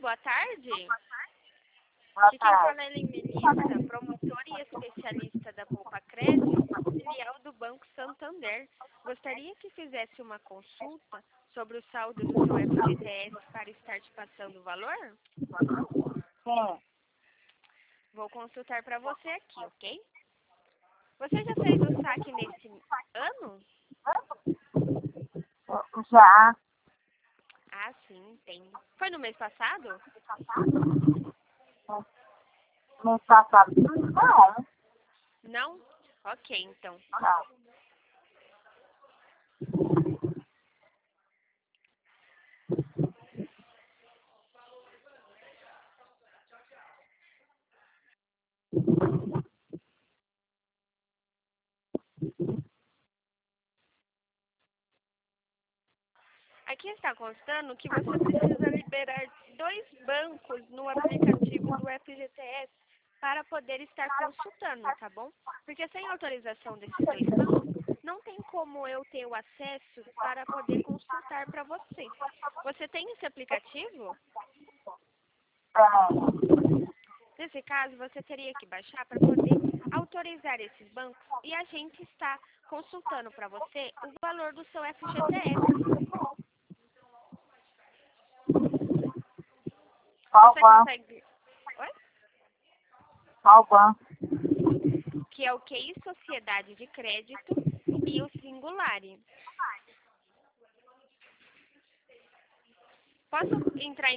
boa tarde. Boa Aqui quem tarde. fala é a Melissa, promotora e especialista da Poupa Crédito, filial do Banco Santander. Gostaria que fizesse uma consulta sobre o saldo do seu FGTS para estar te passando o valor? Sim. Vou consultar para você aqui, ok? Você já fez o saque nesse ano? Já. Ah, sim, tem. Foi no mês passado? Mês passado. Não. Não? Ok, então. Não. Aqui está constando que você precisa liberar 2 bancos no aplicativo do FGTS para poder estar consultando, tá bom? Porque sem autorização desses 2 bancos, não tem como eu ter o acesso para poder consultar para você. Você tem esse aplicativo? Nesse caso, você teria que baixar para poder autorizar esses bancos e a gente está consultando para você o valor do seu FGTS. Qual Você banco? consegue... Oi? Qual banco? Que é o QI Sociedade de Crédito e o Singulari. Posso entrar em